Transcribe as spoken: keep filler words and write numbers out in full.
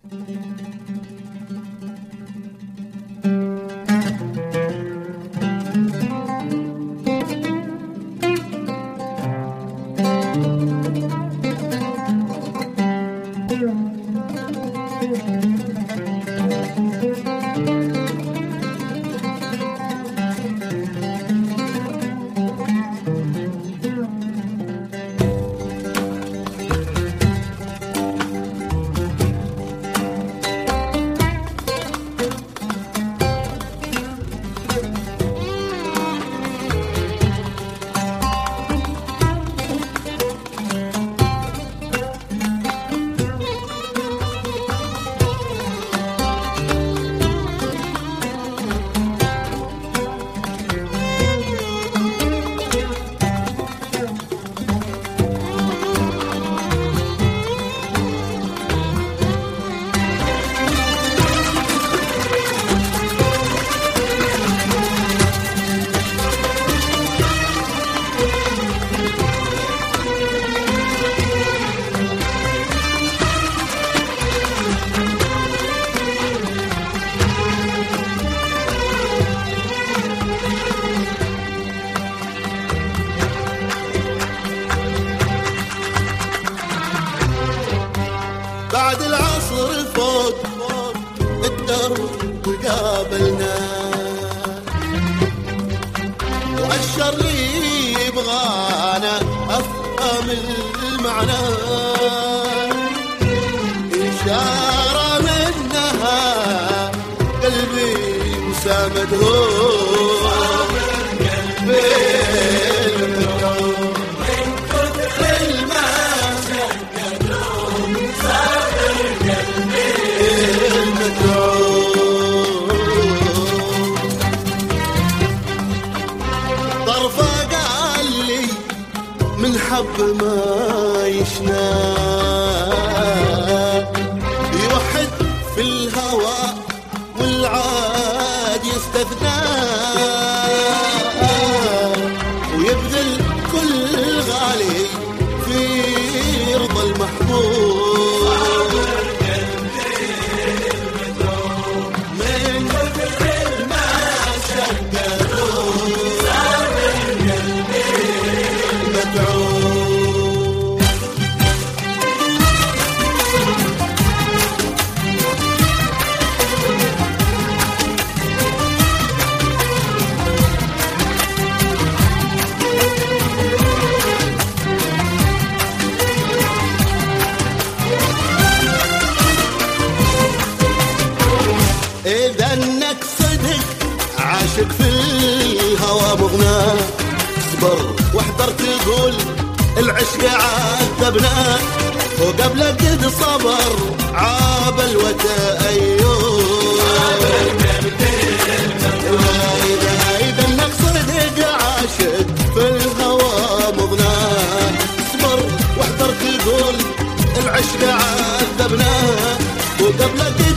بعد العصر فوق الدرب قابلنا، وأشر لي يبغانا أفهم المعنى، إشارة منها قلبي مسامد هو من حب ما يشنى، يوحد في الهوى والعاد يستثنى، ويبذل كل غالي في رضا المحبوب. من كثر ما شكروا صار قلبي إذا انك صدق عاشق في الهوى مغنى، اصبر واحذر تقول العشق عذبنا، وقبل قد صبر عاب الوتا أيوب. إذا إذا انك صدق عاشق في الهوى مغنى، اصبر واحذر تقول العشق عذبنا، وقبل قد